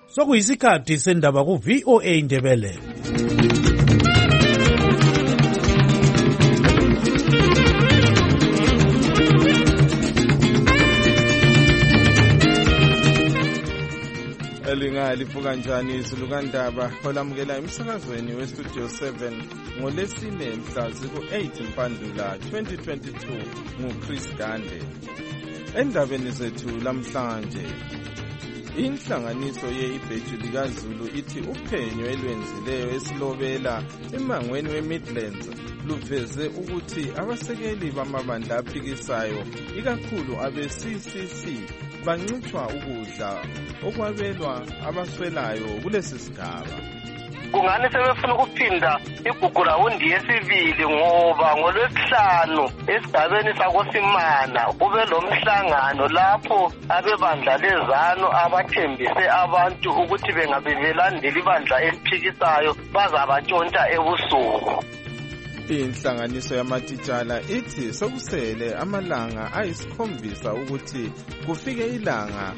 Sokuyisikhathi sendaba ku VOA Indebele. Livuka njani izulukandaba olamukela emsakazweni westudio 7 ngolesine mhla ziku-8 Mpandula 2022 nguChris Gande. Endabeni zethu lamhlanje, inhlanganiso ye-Ibheju likaZulu ithi uphenyo elwenzileyo esilobela emangweni we-Midlands luveze ukuthi abasekeli bamabandla aphikisayo ikakhulu abe-CCC bancitshwa ukudla okwabelwa abaswelayo kulesi sigaba. Kungani sebefuna ukuphinda igugurawundi yesibili ngoba ngolwesihlanu esigabeni sakoSimana kube lo mhlangano lapho abebandla lezano abathembise abantu ukuthi bengabebelandela ibandla eliphikisayo bazabatshontsha ebusuku. Inhlanganiso yamatitshala ithi sokusele amalanga ayisikhombisa ukuthi kufike ilanga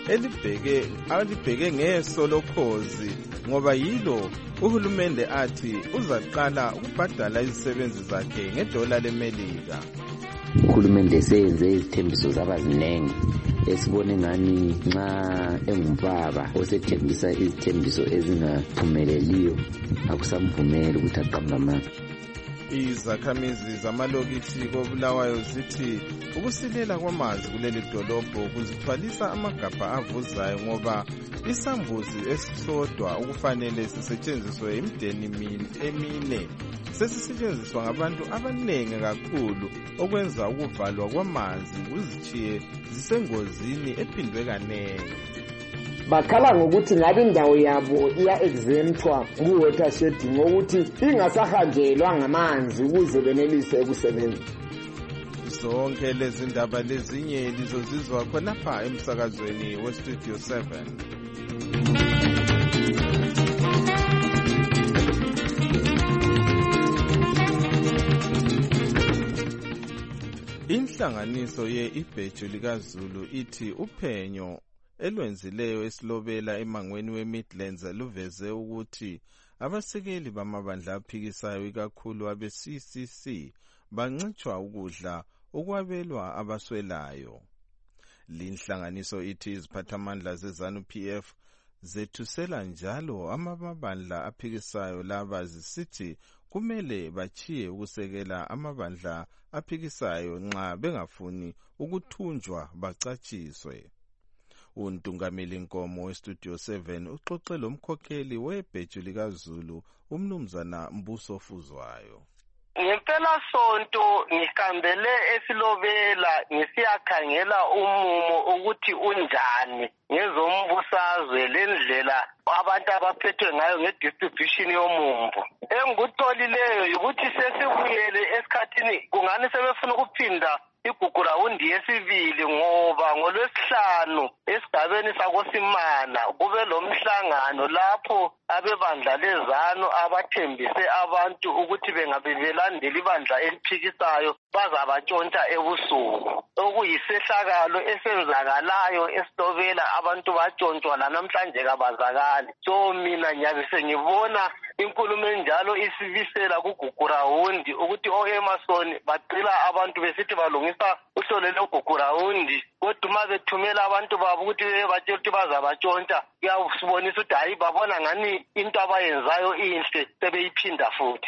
elibheke ngeso lokhozi ngoba yilo uhulumende athi uzaqala ukubhadala izisebenzi zakhe ngedola leMelika. Uhulumende seyenze izithembiso zabazinengi esibone ngani nxa engumbaba osethembisa izithembiso ezingaphumeleliyo akusamvumeli ukuthi aqambe amanga. Izakhamizi zamalokithi koBulawayo zithi ukusilela kwamanzi kuleli dolobho kuzithwalisa amagabha avuzayo ngoba isambuzi esisodwa ukufanele sisetshenziswe imideni emine sesisetshenziswa ngabantu abaningi kakhulu okwenza ukuvalwa kwamanzi kuzitshiye zisengozini ephindwe kanengi. Bakhala ngokuthi ngabe indawo yabo iya-exemptwa ku-watershed ngokuthi ingasahanjelwa ngamanzi ukuze benelise ukusebenza. Zonke lezi ndaba lezinye lizozizwa khonapha emsakazweni westudio 7. Inhlanganiso ye-Ibheju likaZulu ithi uphenyo elwenzileyo esilobela emangweni we-Midlands luveze ukuthi abasekeli bamabandla aphikisayo ikakhulu abe-CCC bancitshwa ukudla okwabelwa abaswelayo. Linhlanganiso ithi iziphathamandla ze-ZANU-PF zethusela njalo amabandla aphikisayo laba zisithi kumele bachiye ukusekela amabandla aphikisayo nxa bengafuni ukuthunjwa bacatshiswe. Untungameli Nkomo westudio 7 uxoxe lomkhokheli weBheju likaZulu umnumzana Mbuso Fuzwayo. Ngempela sonto ngihambele esilobela ngisiyakhangela umumo ukuthi unjani ngezombusazwe lendlela abantu abaphethwe ngayo ngedistribution yomumbo. Engikutholileyo ukuthi sesibuyele esikhathini kungani sebefuna ukuphinda igugurawundi yesibili ngoba ngolwesihlanu esigabeni sakoSimana kube lo mhlangano lapho abebandla lezano abathembise abantu ukuthi bengabebelandela ibandla eliphikisayo bazabatshontsha ebusuku. Okuyisehlakalo esenzakalayo esilobela abantu batshontshwa lanamhlanje kabazakali. So mina ngiyabe sengibona inkulumo enjalo isibisela kugugurawundi ukuthi o-Emerson bacila abantu besithi balungisa uhlolo logugurawundi kodwa uma bethumela abantu babo ukuthi batshela ukuthi bazabatshontsha kuyasibonisa ukuthi hayi babona ngani into abayenzayo inhle sebeyiphinda futhi.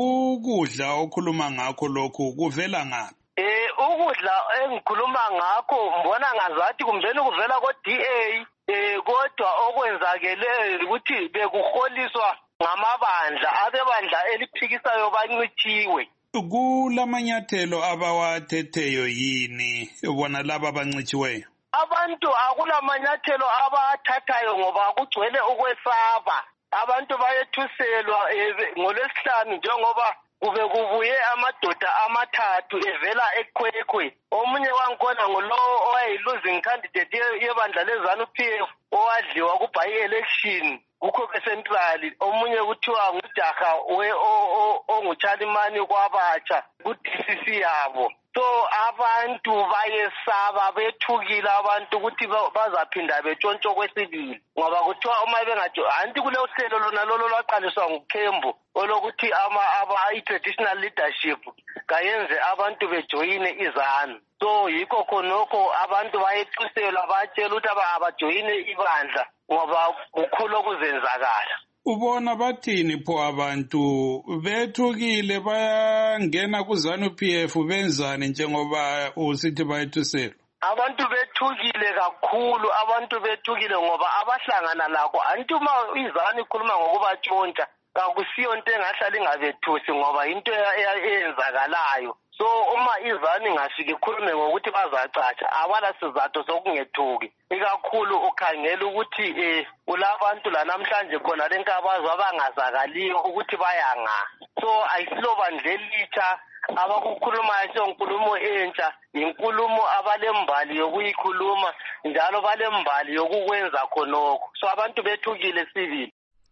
Ukudla okhuluma ngakho lokhu kuvela ngaphi? Ukudla engikhuluma ngakho mbona ngazathi kumbeni kuvela ko-DA kodwa okwenzakeleyo ukuthi bekuholiswa ngamabandla abebandla eliphikisayo bancitshiwe. Kulamanyathelo abawathetheyo yini bona laba abancitshiweyo? Abantu akulamanyathelo abathathayo ngoba kugcwele ukwesaba. Abantu bayethuselwa ngolwesihlanu njengoba kube kubuye amadoda amathathu evela eKwekhwe. Omunye wangikhona ngulowo owayi-losing candidate yebandla leZANU-PF owadliwa ku-by-election Ukhobe Central, omunye kuthiwa ngujaha onguchalimani kwabatsha ku-DCC yabo. So abantu bayesaba bethukile abantu ukuthi bazaphinda betshontsho kwesibili ngoba kuthiwa uma anti kule uhlelo lona lolo lwaqaliswa nguKhembu olokuthi i-traditional leadership kayenze abantu bejoyine izanu. So yikho khonokho abantu bayethuselwa batshela ukuthi abajoyine ibandla ngoba kukhulu okuzenzakala. Ubona bathini pho abantu bethukile bayangena kuZANU-PF benzani njengoba usithi bayethuselwa? Abantu bethukile kakhulu, abantu bethukile ngoba abahlangana lakho anti uma izanu ikhuluma ngokubatshontsha kakusiyo into engahlala ingabethusi ngoba into eyenzakalayo. So uma izanu ingafika ikhulume ngokuthi bazacatsha abala sizathu sokungethuki. Ikakhulu ukhangela ukuthi kulabantu la namhlanje khona lenkabazwe abangazakaliyo ukuthi bayanga. So ayisilo bandla elitsha abakukhulumayo senkulumo entsha, inkulumo abalembali yokuyikhuluma njalo balembali yokukwenza khonokho. So abantu bethukile sibili.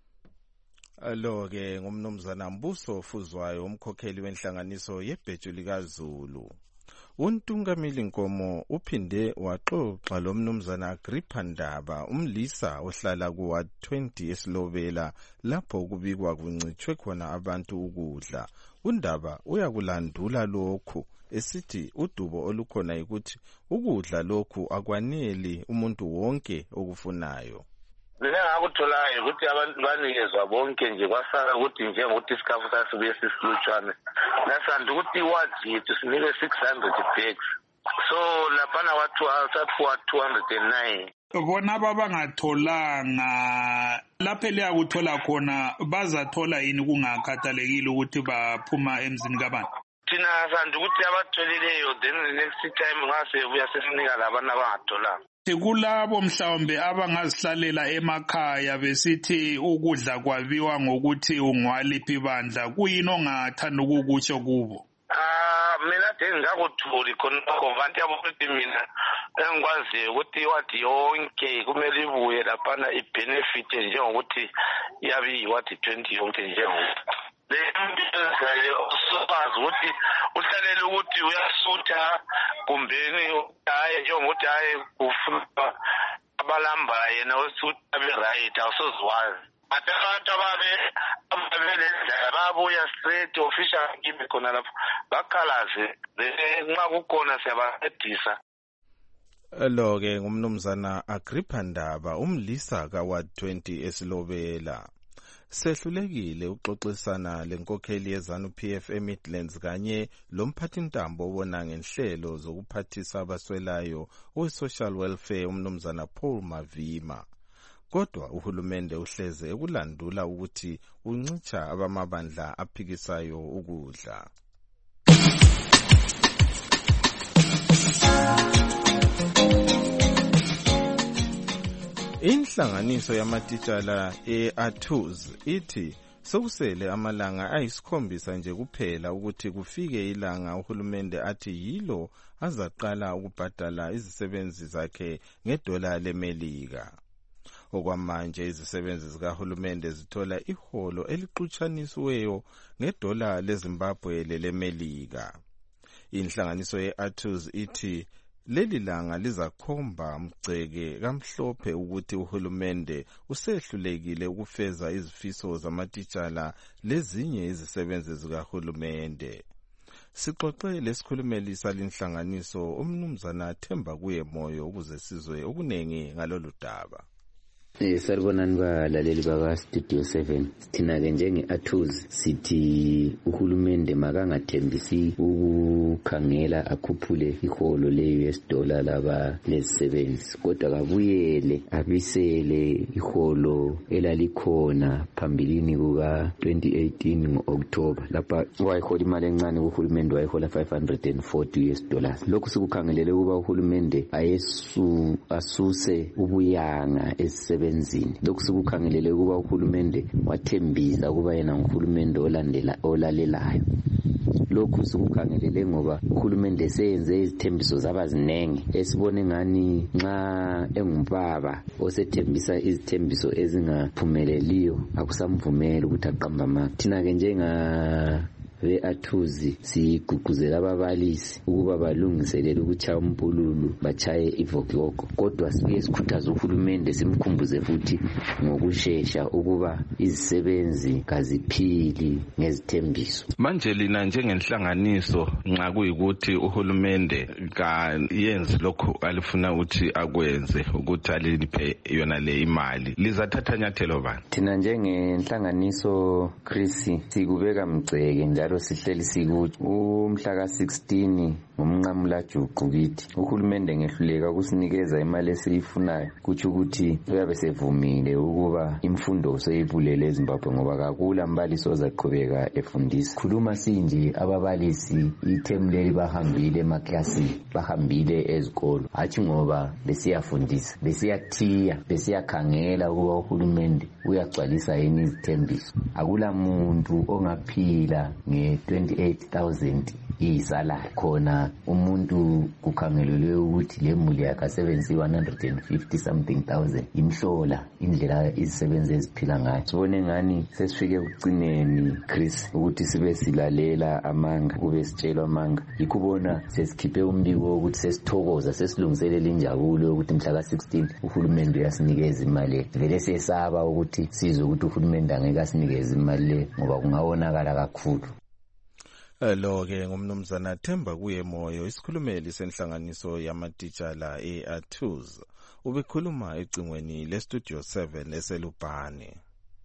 Lo-ke ngumnumzana Mbuso Fuzwayo, umkhokheli wenhlanganiso yebheju likaZulu. UNtungamili Nkomo uphinde waxoxa lo mnumzana Agrippa Ndaba, umlisa ohlala kuWard 20 eSilobela lapho kubikwa kuncithwe khona abantu ukudla. UNdaba uyakulandula lokhu esithi udubo olukhona ukuthi ukudla lokhu akwaneli umuntu wonke okufunayo. Njengakutholayo ukuthi abantu banikezwa bonke nje kwasala ukuthi njengokuthi isikhafu sasibuye sisilutshwane nasanda ukuthi iwadi yethu sinike 600 bags, so laphana sathiwa 209. Bona babangatholanga lapho liyakuthola khona bazathola yini kungakhathalekile ukuthi baphuma emzini kabantu? Thina sanda ukuthi abatholileyo then the next time ngasebuya sesinika labana abangatholanga. Kulabo mhlawumbe abangazihlalela emakhaya besithi ukudla kwabiwa ngokuthi ungwaliphi bandla, kuyini ongathanda ukukutsho kubo? Mina ngikuthuli khonokho kanti yabuthi mina engikwaziyo ukuthi iwadi yonke kumele ibuye laphana ibenefit njengokuthi yabi iwadi 20 yonke njengokuthi sokwazi ukuthi uhlalele ukuthi uyasutha kumbeni hayi njengokuthi hayi kufuna abalamba yena osuthi abe-right awusozwazi. Abantu ababelendlela babuya straight official kimi khona lapho bakhalaze nxa kukhona siyabancedisa. Lo-ke ngumnumzana Agrippa Ndaba, umlisa kaWard 20 eSilobela. Sehlulekile uxoxisana lenkokheli yeZANU-PF eMidlands kanye lomphathintambo obona ngenhlelo zokuphathisa abaswelayo owe-social welfare umnumzana Paul Mavima. Kodwa uhulumende uhleze ekulandula ukuthi uncitsha abamabandla aphikisayo ukudla. Inhlanganiso yamatitshala e-ATUZ ithi sokusele amalanga ayisikhombisa nje kuphela ukuthi kufike ilanga uhulumende athi yilo azaqala ukubhadala izisebenzi zakhe ngedola leMelika. Okwamanje izisebenzi zikahulumende zithola iholo elixutshanisiweyo ngedola leZimbabwe leMelika. Inhlanganiso ye-ATUZ ithi leli langa lizakhomba mgceke kamhlophe ukuthi uhulumende usehlulekile ukufeza izifiso zamatitshala lezinye izisebenzi zikahulumende. Sixoxe lesikhulumeli salinhlanganiso umnumzana Themba kuye moyo ukuze sizwe okunengi ngalolu daba. Saribonani balaleli baka Studio 7. Thina-ke njenge-ATUZ sithi uhulumende makangathembisi ukukhangela akhuphule iholo le-US dollar laba lezisebenzi, kodwa kabuyele abisele iholo elalikhona phambilini kuka 2018 ngo-October lapha wayihola imali encane uhulumende wayihola $540. Lokhu sikukhangelele ukuba uhulumende asuse ubuyanga esisebenzi. Lokhu sikukhangelele ukuba uhulumende wathembisa ukuba yena nguhulumende olalelayo. lokhu sikukhangelele ngoba uhulumende seyenze izithembiso zabazinenge esibone ngani nxa engumbaba osethembisa izithembiso ezingaphumeleliyo akusamvumela ukuthi aqamba amanga. Thina-ke be-Athuzi sigqugquzela ababalisi ukuba balungiselele ukutshaya umpululu batshaye ivokiyoko, kodwa sibuye sikhuthaza uhulumende simkhumbuze futhi ngokushesha ukuba izisebenzi kaziphili ngezithembiso. Manje lina njengenhlanganiso nxa kuyikuthi uhulumende kayenzi lokho alifuna ukuthi akwenze ukuthi aliphe yona le imali, lizathatha nyathelo bani? Thina njengenhlanganiso Chris sikubeka mgceke njalo sihleli sikuthi umhla ka-16 ngomnqamulajuqu kithi uhulumende ngehluleka ukusinikeza imali esiyifunayo, kutsho ukuthi uyabe sevumile ukuba imfundo seyivulele eZimbabwe ngoba kakula mbalisi ozaqhubeka efundisa. Khuluma sinje ababalisi ithemu leli bahambile emaklasini, bahambile ezikolo, hatshi ngoba besiyafundisa, besiyathiya, besiyakhangela ukuba uhulumende uyagcwalisa yini izithembiso. Akula muntu ongaphila nge-28,000 iyisalari, khona umuntu kukhangelelwe ukuthi le muli yakasebenzisa 150 something thousand imhlola indlela izisebenzi eziphila ngayo. Sibone ngani sesifike ekucineni Chris ukuthi sibe silalela amanga, kube sitshelwa amanga, yikho ubona sesikhiphe umbiko ukuthi sesithokoza, sesilungiselela injabulo ukuthi mhla ka-16 uhulumende uyasinikeza imali. Vele sesaba ukuthi sizwe ukuthi uhulumende angeke asinikeze imali le ngoba kungawonakala kakhulu. Lo-ke ngumnumzana Themba kuye Moyo, isikhulumeli senhlanganiso yamatitshala e-Athuzi, ubekhuluma ecingweni le-Studio 7 eselubhane.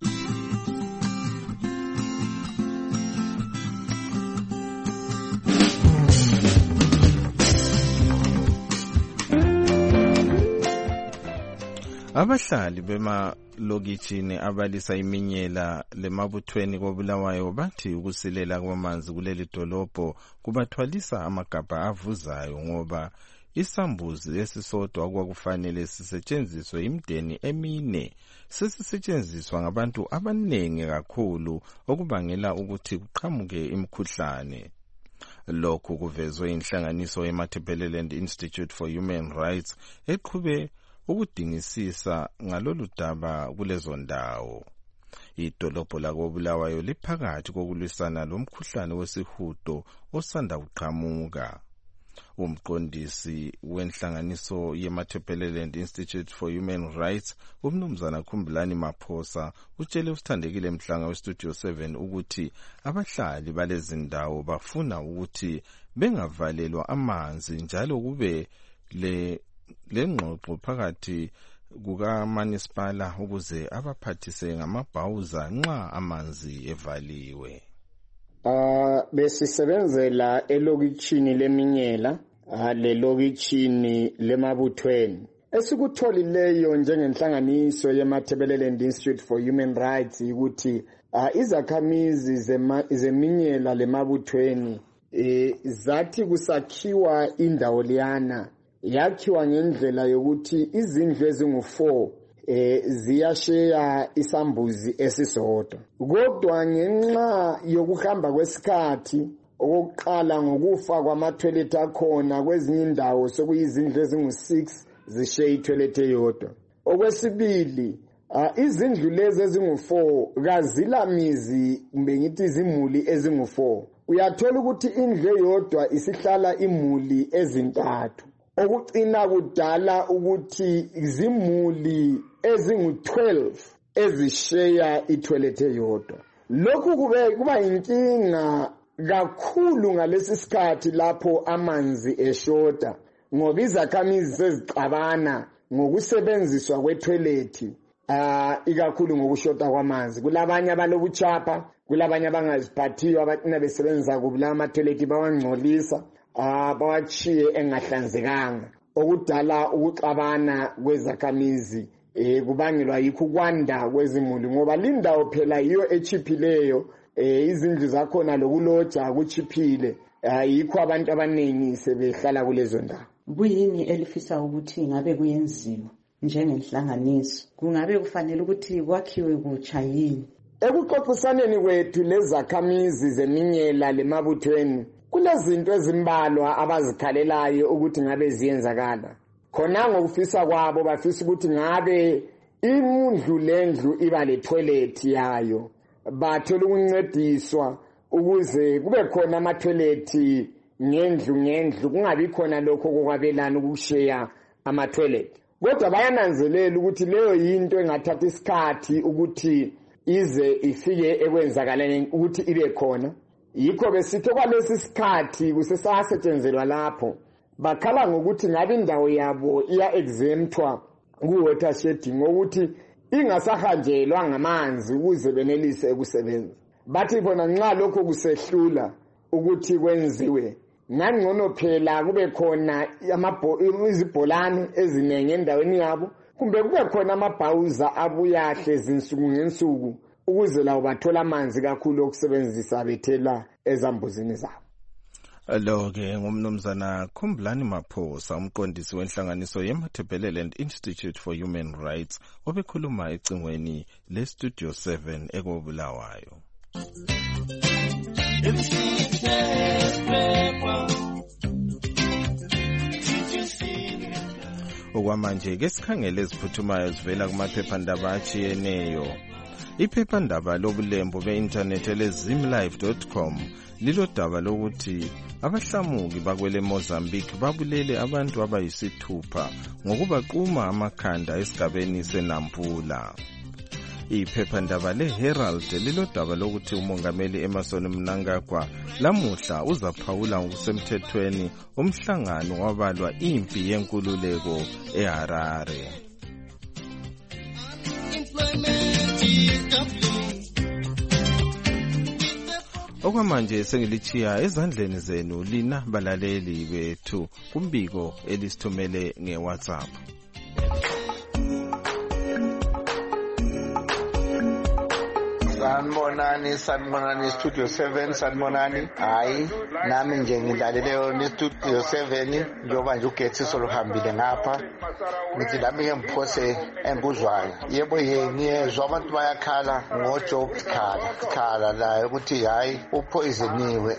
Abahlali bemalokitshini abalisa iminyela lemabuthweni koBulawayo bathi ukusilela kwamanzi kuleli dolobho kubathwalisa amagabha avuzayo ngoba isambuzi esisodwa okwakufanele sisetshenziswe imdeni emine sesisetshenziswa ngabantu abaningi kakhulu okubangela ukuthi kuqhamuke imikhuhlane. Lokhu kuvezwe inhlanganiso yeMatabeleland Institute for Human Rights eqhube ukudingisisa ngalolu daba kulezo ndawo. Idolobho lakoBulawayo liphakathi kokulwisana lomkhuhlane wesihudo osanda kuqhamuka. Umqondisi wenhlanganiso yeMatabeleland Institute for Human Rights umnumzana Khumbulani Maphosa utshele usithandekile Mhlanga weStudio 7 ukuthi abahlali balezindawo bafuna ukuthi bengavalelwa amanzi njalo kube lengxoxo phakathi kukaManisipala ukuze abaphathise ngamabhawuza nxa amanzi evaliwe. Besisebenzela elokitshini leminyela, lelokitshini lemabuthweni. Esikutholileyo njengenhlanganiso yeMatabeleland Institute for Human Rights ukuthi izakhamizi zeminyela lemabuthweni zathi kusakhiwa indawo liyana yakhiwa ngendlela yokuthi izindlu ezingu-4 ziyasheya isambuzi esisodwa. Kodwa ngenxa yokuhamba kwesikhathi, okokuqala ngokufa kwamathoyilethi akhona, kwezinye indawo sekuyizindlu ezingu-6 zisheya ithoyilethi eyodwa. Okwesibili, izindlu lezi ezingu-4 kazilamizi kumbe ngithi izimuli ezingu-4. Uyathola ukuthi indlu eyodwa isihlala imuli ezintathu. Okucina kudala ukuthi izimuli ezingu-12 ezisheya ithoyilethi eyodwa. Lokhu kuba inkinga kakhulu ngalesi sikhathi lapho amanzi eshoda ngoba izakhamizi sezixabana ngokusebenziswa kwethoyilethi, ikakhulu ngokushoda kwamanzi. Kulabanye abalobuchapha, kulabanye abangaziphathiyo abacina besebenzisa kubi la amathoyilethi bawangcolisa, bawachiye engahlanzekanga, okudala ukuxabana kwezakhamizi kubangelwa yikho kwanda kwezimuli ngoba lindawo phela yiyo echiphileyo, izindlu zakhona lokuloja kuchiphile, yikho abantu abaningi sebehlala kulezo ndawo. Kuyini elifisa ukuthi ngabe kuyenziwa njengenhlanganiso? Kungabe kufanele ukuthi kwakhiwe kutsha yini? Ekuxoxisaneni kwethu lezakhamizi zeminyela lemabuthweni kulezinto ezimbalwa abazikhalelayo ukuthi ngabe ziyenzakala. Khona ngokufisa kwabo bafisa ukuthi ngabe indlu lendlu iba le toilet yayo. Bathola ukuncediswa ukuze kube khona ama toilet ngendlu kungabi khona lokho kokwabelana ukushare ama toilet. Kodwa bayananzelela ukuthi leyo yinto engathatha isikhathi ukuthi ize ifike ekwenzakaleni ukuthi ibe khona. Yikho besithi kwalesi sikhathi kusesasetshenzelwa lapho bakhala ngokuthi ngabe indawo yabo iya exemptwa ku-water shedding ukuthi ingasahanjelwa ngamanzi ukuze benelise ukusebenza. Bathi bona nxa lokho kusehlula ukuthi kwenziwe ngangcono phela kube khona izibholane ezinenge endaweni yabo kumbe kube khona amabhawuza abuyahle zinsuku ngensuku ukuze lawo bathola amanzi kakhulu okusebenzisa bethela ezambuzini zabo. Lo-ke ngumnumzana Khumbulani Maphosa, umqondisi wenhlanganiso ye-Matabeleland Institute for Human Rights, obekhuluma ecingweni le-Studio 7 ekobulawayo. Okwamanje ke sikhangele eziphuthumayo zivela kumaphephandaba atshiyeneyo. Iphephandaba lobulembu be-internet elezimlive.com lilodaba lokuthi abahlamuki bakwele Mozambique babulele abantu abayisithupha ngokubaquma amakhanda esigabeni seNampula. Iphephandaba leHerald lilodaba lokuthi umongameli Emmerson Mnangagwa lamuhla uzaphawula ngokusemthethweni umhlangano wabalwa impi yenkululeko eHarare. Okwamanje sengilichiya ezandleni zenu lina balaleli bethu kumbiko elisithumele ngeWhatsApp. Sanibonani Studio 7 sanibonani. Hayi nami nje ngidlaleleyo ni Studio 7 njoba nje ugetsi soluhambile ngapha. Ngithi lami ngiphose embuzwayo. Yebo ngiyezwa abantu bayakhala ngoJob khala la ukuthi hayi uphoisoniwe.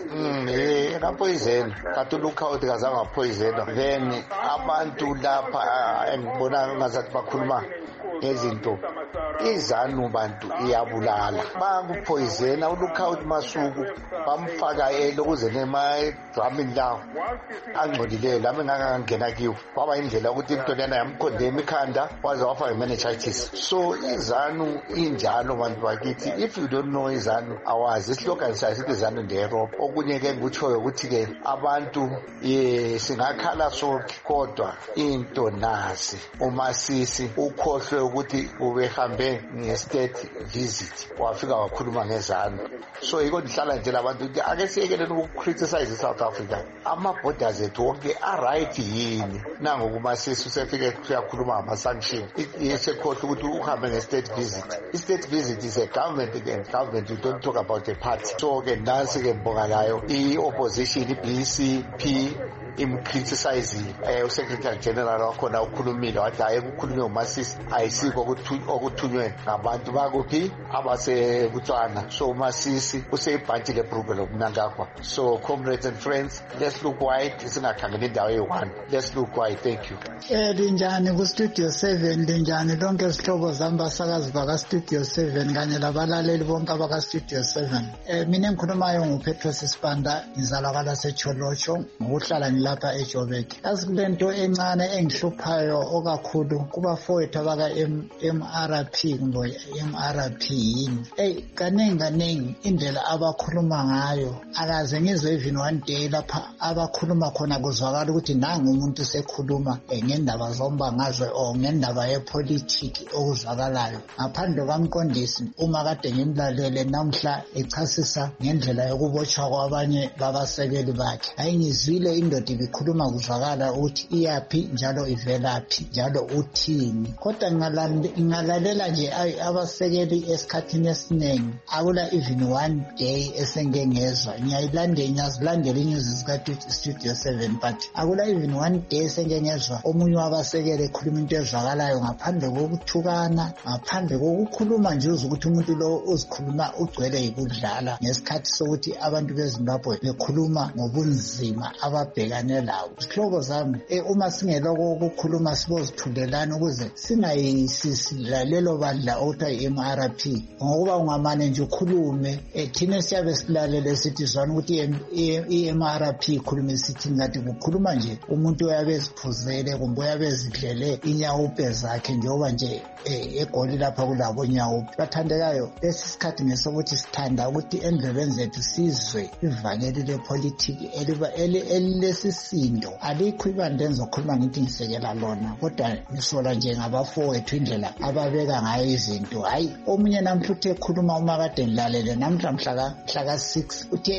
Akapoison kathi lookout kazange poison. Then abantu lapha engibona ngazathi bakhuluma ngezinto izanu bantu iyabulala bakupoisona ulookout masuku bamfaka elokuze nema dramini lawo angcolile lami ngangena kiyo kwaba indlela ukuthi into lena yamkhondema ikhanda waze wafa meningitis. So izanu injalo bantu bakithi, if you don't know izanu awazi islogan sithi izanu ndeRope. Okunye ke ngikutshoyo ukuthi ke abantu singakhala sonke kodwa into nasi umasisi ukhohlwe ukuthi ubehambe nge-state visit wafika wakhuluma ngezanu. So yiko ndihlala nje labantu ukuthi ake siyekeleni ukukriticize South Africa. Ama-borders ethu wonke a-right yini nango kumasisi usefike kuyakhuluma ngama-sanction isekhohlwe ukuthi uhambe nge-state visit. I-state visit is a government again. Government, you don't talk about a party. So ke nansi ke mbongalayo i-opposition i-BCP imcriticize uSecretary General wakhona ukhulumile wathi hayi ukukhulunywa umasisi ayisiko okuthunywe ngabantu bakuphi abaseBotswana. So umasisi useyibhanti lebhrugwe lokuMnangagwa. So comrades and friends, let's look wide, singakhangela indawo eyi-one. Let's look wide. Thank you. Linjani ku Studio 7, linjani lonke izihlobo zami basakazi baka Studio 7 kanye labalaleli bonke abaka Studio 7. Mina engikhulumayo nguPetros Sibanda, ngizalakala seCholocho ngokuhlala lapha eJoburg. Asikulento encane engihluphayo okakhulu kuba fowethu abaka MRP kumbe MRP yini. Kanengi indlela abakhuluma ngayo akaze ngizwe even one day lapha abakhuluma khona kuzwakala ukuthi nangu umuntu sekhuluma ngendaba zombangazwe o ngendaba yepolitiki okuzwakalayo. Ngaphandle kwamqondisi uma kade ngimlalele namhla echasisa ngendlela yokubotshwa kwabanye babasekeli bakhe. Ayingizwile indoda bikhuluma kuzwakala ukuthi iyaphi njalo ivelaphi njalo uthini. Kodwa ngalalela nje abasekeli esikhathini esiningi akula even one day esengengezwa ngiyazilandela inews zika-Studio 7 but akula even one day esengengezwa omunye wabasekeli ekhuluma into ezwakalayo ngaphandle kokuthukana, ngaphandle kokukhuluma nje uze ukuthi umuntu lo uzikhuluma ugcwele yikudlala ngesikhathi sokuthi abantu beZimbabwe bekhuluma ngobunzima ababhekane lawo. Isihlobo zami uma singeloko ukukhuluma sibozithulelana ukuze singayisilalelo bandla okuthiwa i-MRP ngokuba ungamane nje ukhulume thina siyabe silalele sithi zwana ukuthi i-MRP ikhulume sithi ngathi kukhuluma nje umuntu oyabe eziphuzele kumbe oyabe ezidlele inyawupe zakhe njengoba nje egoli lapha kulabo nyawupe. Bathandekayo lesi sikhathi ngesokuthi sithanda ukuthi endlebeni zethu sizwe ivangeli lepolitiki elilesisindo. Alikho ibandla engizokhuluma ngithi ngisekela lona kodwa ngisola nje ngabafowethu indlela ababeka ngayo izinto. Hayi omunye namhla uthe ekhuluma uma kade ngilalele namhla mhla ka-6 uthi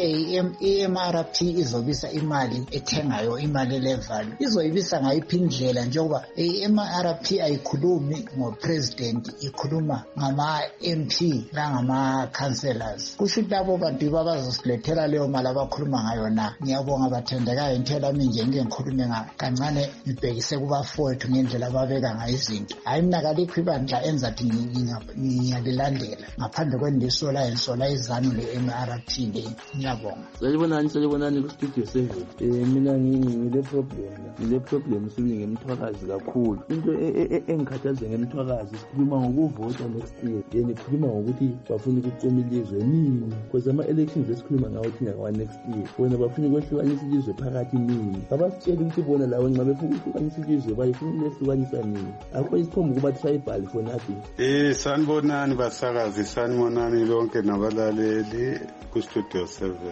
i-MRP izobisa imali ethengayo imali levalue izoyibisa ngayiphi indlela njengoba i-MRP ayikhulumi ngopresident ikhuluma ngama-MP langama-councillors. Kusho ukuthi labo bantu babazosilethela leyo mali abakhuluma ngayo na. Ngiyabonga bathendekayo ngithela mina nje ngike ngikhulume kancane ngibhekise kubafowethu ngendlela ababeka ngayo izinto. Hayi mina kalikho ibandla enzathi ngiyalilandela ngaphandle kwendisola ensola izanu le-MRP le. Ngiyabonga. Salibonani ku-Studio 7. Mina ngile problem sibili ngemthwakazi kakhulu. Into engikhathaza ngemthwakazi sikhuluma ngokuvota next year. Yena ikhuluma ngokuthi bafuna ukucoma ilizwe nini because ama-elections esikhuluma ngawo thina ngawa next year. Bona bafuna ukwehlukanisa ilizwe phakathi nini. Babasitshela ukuthi bona lawo nxa befuna ukwehlukanisa ilizwe bayifuna ukwehlukanisa nini. Akho isikhomba ukuba tribal for nothing. Sanibonani basakazi, sanibonani lonke nabalaleli ku-Studio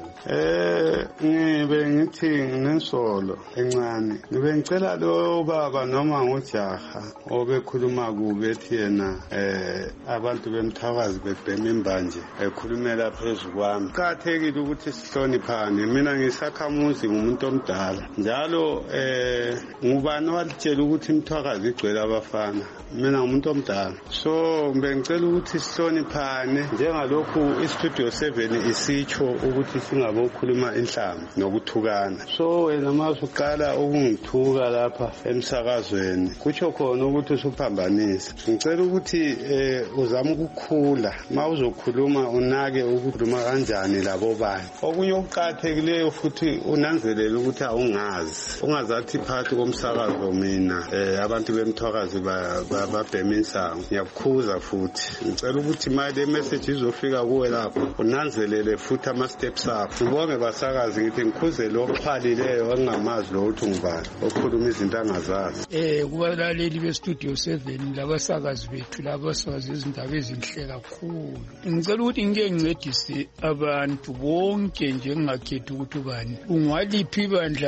7. Ngibe ngithi nginesolo encane. Ngibe ngicela lo baba noma ngojaha obekhuluma kubi ethi yena abantu bemthakazi bebhema imbanje ekhulumela phezu kwami. Kuqakathekile ukuthi sihloniphane. Mina ngisakhamuzi ngumuntu omdala. Njalo ngubani owalitshela ukuthi imthakazi igcwele abafana? Mina ngumuntu omdala. So ngibe ngicela ukuthi sihloniphane njengalokhu i-Studio 7 isitsho ukuthi singabokhuluma inhlamba nokuthukana. So wena masuqala ukungithuka lapha emsakazweni kutsho khona ukuthi usuphambanisa. Ngicela ukuthi uzama ukukhula mawuzokhuluma unake ukukhuluma kanjani labo bani. Okunye okuqhathekileyo futhi unanzelele ukuthi ungazathi phakathi komsakazo mina abantu bemthwakazi babhema insango. Ngiyakukhuza futhi ngicela ukuthi manje message izofika kuwe lapho unanzelele futhi ama-steps akho. Ngibonge basakazi ngithi ngikhuze lo ophalileyo engingamazi lo ukuthi ngubani okhuluma izinto angazazi. Kubalaleli be-Studio 7 labasakazi bethu labasakazi izindaba ezinhle kakhulu. Ngicela ukuthi ngike ngincedise abantu bonke nje ngingakhethi ukuthi ubani. Ungwaliphi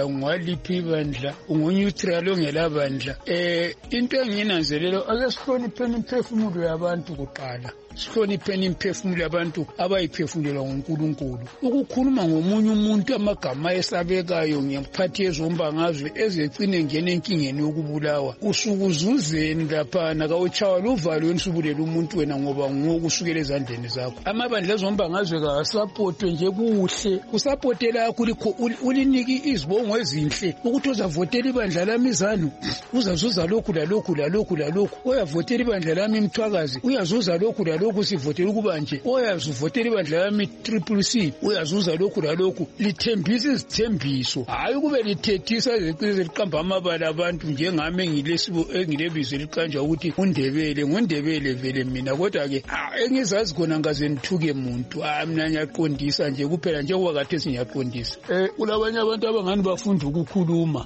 ibandla, ungu-neutral ongelabandla. Into enginanzelelo ake sihlonipheni imphefumulo yabantu kuqala. Sihlonipheni imphefumulo yabantu abayiphefumulelwa nguNkulunkulu. Ukukhuluma ngomunye umuntu amagama esabekayo ngemphathi yezombangazwe ezecine ngene enkingeni yokubulawa. Usukuzuzeni laphana kawuchawa luvalo wensubulela umuntu wena ngoba ngokusukela ezandleni zakho. Amabandla ezombangazwe kasapotwe nje kuhle. Usapotela yakho uliniki izibongo ezinhle ukuthi uzavotela ibandla lami izanu. Uzazuza lokhu lalokhu. Oyavotela ibandla lami imthwakazi uyazuza lokhu lokhu sivotela ukuba nje oyazuvotela ibandla lami CCC uyazuza lokhu lalokhu. Lithembisa izithembiso hayi kube lithethisa iziqiniso liqamba amabala abantu njengami engilebizo liqanja ukuthi ngundebele vele mina kodwa ke engizazi khona ngaze ngithuke umuntu mina ngiyaqondisa nje kuphela njengoba kade singiyaqondisa. Kulabanye abantu abangani bafunda ukukhuluma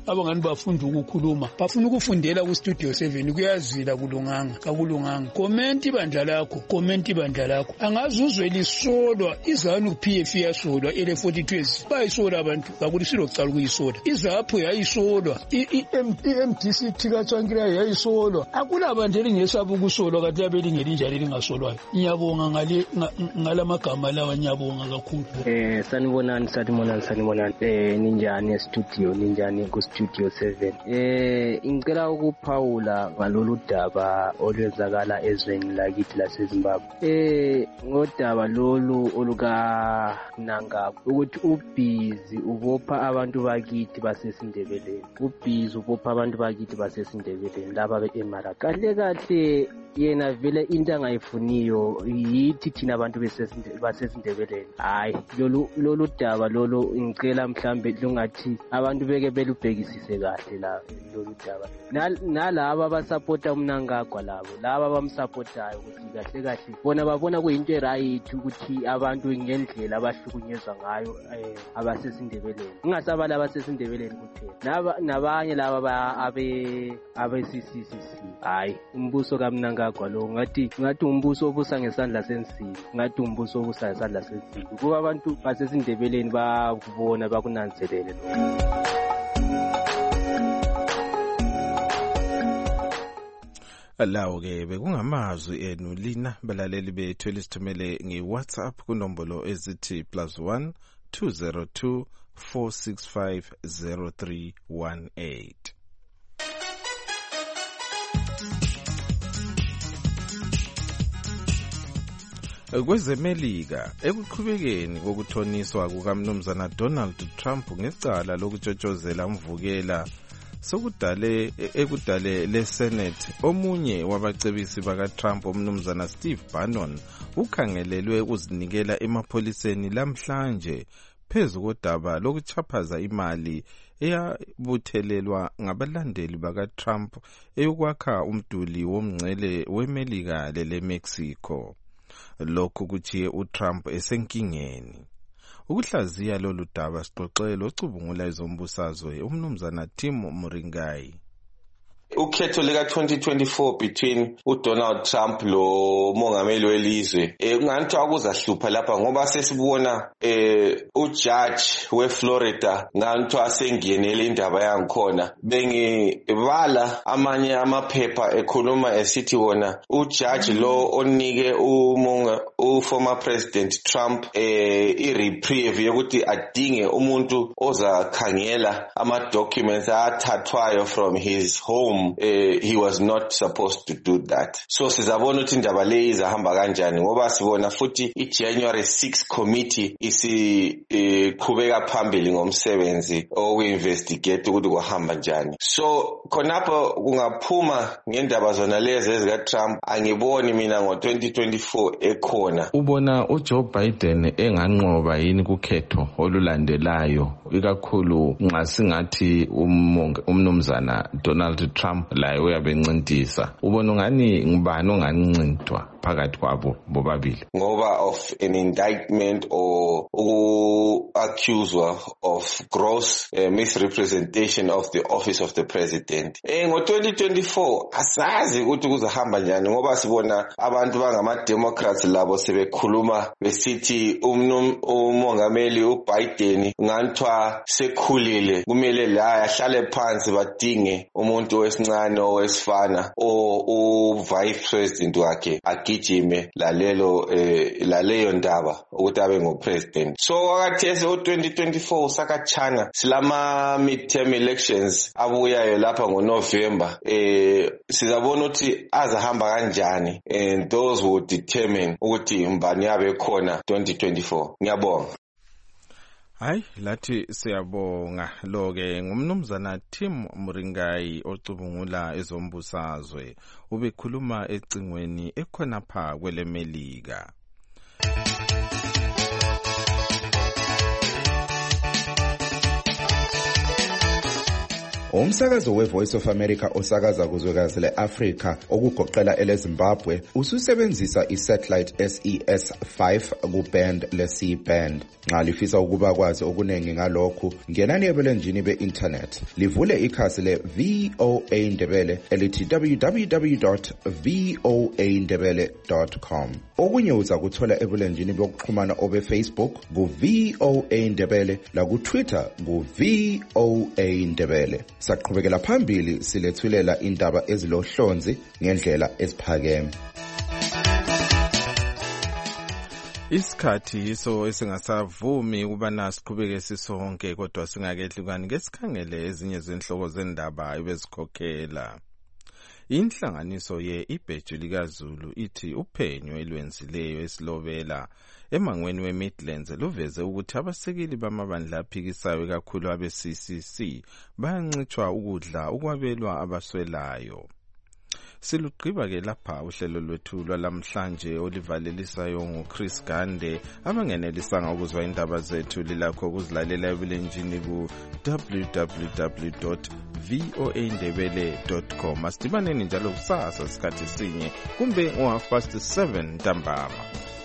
bafuna ukufundela ku-Studio 7 kuyazila kakulunganga. Comment ibandla lakho ukomenti ibandla lakho angazuzwe lisolwa izanu PF yasolwa ele 42 bayisola abantu bakuthi silocala ukuyisola izapho yayisolwa iMDC thikatswankila yayisolwa akulabantu elingesaba ukusolwa kanti abelingeli njalo elingasolwayo ngiyabonga ngalamagama lawa ngiyabonga kakhulu sanibonani ninjani studio ninjani ku studio 7 ngicela ukuphawula ngalolu daba olwenzakala ezweni lakithi laseZimbabwe ngodaba lolu oluka Nanga ukuthi ubhizi ubopha abantu bakithi basesindebeleni laba beEmara kahle yena vele into angayifuniyo yithi thina abantu basesindebeleni hayi lolu daba lolu ngicela mhlambe lungathi abantu beke belubhekisise kahle la lolu daba nalabo abasupporta uMnangagwa laba abamsupportayo ukuthi kahle bona babona kuyinto eright ukuthi abantu ngendlela abahlukunyezwa ngayo abasesindebeleni ingasabala abasesindebeleni kuphela nabanye laba abe-CCC hayi umbuso kaMnangagwa lo ngathi umbuso obusa ngesandla sensimbi kuba abantu basesindebeleni bakubona bakunanzelele Lawo-ke bekungamazwi enu lina balaleli bethu elisithumele nge-WhatsApp kunombolo ezithi +1 202 465 0318. Kwezemelika ekuqhubekeni kokuthoniswa kukaMnumzana Donald Trump ngecala lokutshotshozela umvukela ekudale leSenate omunye wabacebisi bakaTrump uMnumzana Steve Bannon ukhangelelwe ukuzinikela emapholiseni lamhlanje phezu kodaba lokuchaphaza imali eyabuthelelwa ngabalandeli bakaTrump eyokwakha umduli womngcele weMelika leMexico. Lokhu kuchiye uTrump esenkingeni. Ukuhlaziya lolu daba sixoxele ocubungula ezombusazwe uMnumzana Tim Muringai. Ukhetho lika 2024 between uDonald Trump lo mongameli welizwe kungathi akuzahlupha lapha ngoba sesibona ujudge weFlorida ngathi asengenele indaba yangikhona bengibala amanye amaphepha ekhuluma esithi wona ujudge lo onike former president Trump ireprieve yokuthi adinge umuntu ozakhangela ama documents athathwayo from his home. He was not supposed to do that. So sizabona ukuthi indaba le izahamba kanjani ngoba sibona futhi iJanuary 6 committee isiqhubeka phambili ngomsebenzi oku-investigate ukuthi kuhamba njani. So khonapho kungaphuma ngendaba zona lezi ezika Trump angiboni mina ngo-2024 ekhona. Ubona uJoe Biden enganqoba yini kukhetho olulandelayo ikakhulu nxa singathi umnumzana Donald Trump laye uyabencintisa ubona ngani ngibani ongancintwa phakathi kwabo bobabili ngoba of an indictment or accused of gross misrepresentation of the office of the president. Ngo-2024 asazi ukuthi kuzahamba njani ngoba sibona abantu bangama-Democrats labo sebekhuluma besithi umongameli uBiden nganthiwa sekhulile kumele la ahlale phansi badinge umuntu wesincane owesifana u-vice president wakhe agijime laleyo ndaba ukuthi abe ngo-president. So wakathesi u-2024 sakatshana silama midterm elections abuyayo lapha ngoNovember. Sizabona ukuthi azahamba kanjani and those who determine ukuthi mbani yabe khona 2024. Ngiyabonga. Hayi lathi siyabonga lo-ke ngumnumzana Tim Muringai ocubungula ezombusazwe ubekhuluma ecingweni ekhonapha kweleMelika. Umsakazo weVoice of America osakaza kuzwekazi leAfrika okugoqela eleZimbabwe ususebenzisa isatellite SES5 kuband leC-band. Nxa lifisa ukuba kwazi okuningi ngalokhu, ngenani ebulenjini be-internet. Livule ikhasi le-VOA Ndebele elithi www.voandebele.com. Okunye uza kuthola ebulenjini bokuxhumana obe-Facebook ku-VOA Ndebele laku-Twitter ku-VOA Ndebele. Saqhubekela phambili silethulela indaba ezilohlonzi ngendlela eziphakeme. Isikhathi iso esingasavumi ukubana siqhubeke sisonke kodwa singakehlukani ngesikhangele ezinye zenhloko zendaba ebezikhokhela. Inhlanganiso ye-Ibheju likaZulu ithi uphenyo elwenzileyo esilobela emangweni we-Midlands luveze ukuthi abasekeli bamabandla aphikisayo kakhulu abe-CCC bayancitshwa ukudla ukwabelwa abaswelayo. Silugqiba-ke lapha uhlelo lwethu lwalamhlanje olivalelisayo nguChris Gande. Abangenelisanga ukuzwa indaba zethu lilakho ukuzilalela ebulenjini ku www.voandebele.com. Asidibaneni njalo kusasa sikhathi sinye kumbe ngo-7:30 ntambama.